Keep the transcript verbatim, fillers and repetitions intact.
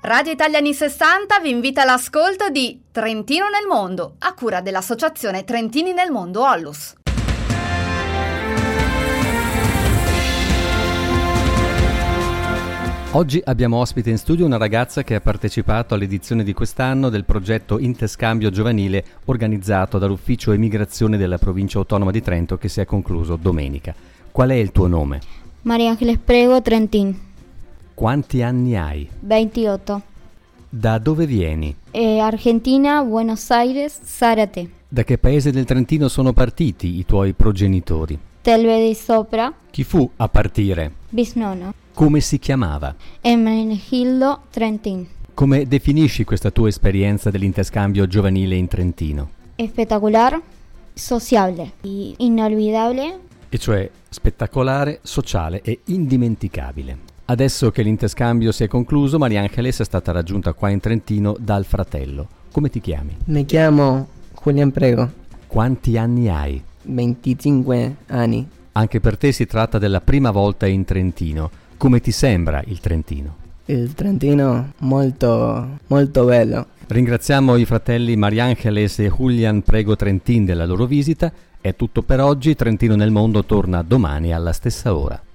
Radio Italia anni sessanta vi invita all'ascolto di Trentino nel mondo, a cura dell'associazione Trentini nel mondo Ollus. Oggi abbiamo ospite in studio una ragazza che ha partecipato all'edizione di quest'anno del progetto Interscambio Giovanile organizzato dall'Ufficio Emigrazione della Provincia Autonoma di Trento, che si è concluso domenica. Qual è il tuo nome? Maria Ángeles Prego, Trentin. Quanti anni hai? ventotto. Da dove vieni? Eh, Argentina, Buenos Aires, Zárate. Da che paese del Trentino sono partiti i tuoi progenitori? Telve di Sopra. Chi fu a partire? Bisnonno. Come si chiamava? Ermenegildo Trentin. Come definisci questa tua esperienza dell'interscambio giovanile in Trentino? Spettacolare, sociabile, inolvidabile. E cioè spettacolare, sociale e indimenticabile. Adesso che l'interscambio si è concluso, Maria Ángeles è stata raggiunta qua in Trentino dal fratello. Come ti chiami? Mi chiamo Julian Prego. Quanti anni hai? venticinque anni. Anche per te si tratta della prima volta in Trentino. Come ti sembra il Trentino? Il Trentino molto, molto bello. Ringraziamo i fratelli Maria Ángeles e Julian Prego Trentin della loro visita. È tutto per oggi. Trentino nel mondo torna domani alla stessa ora.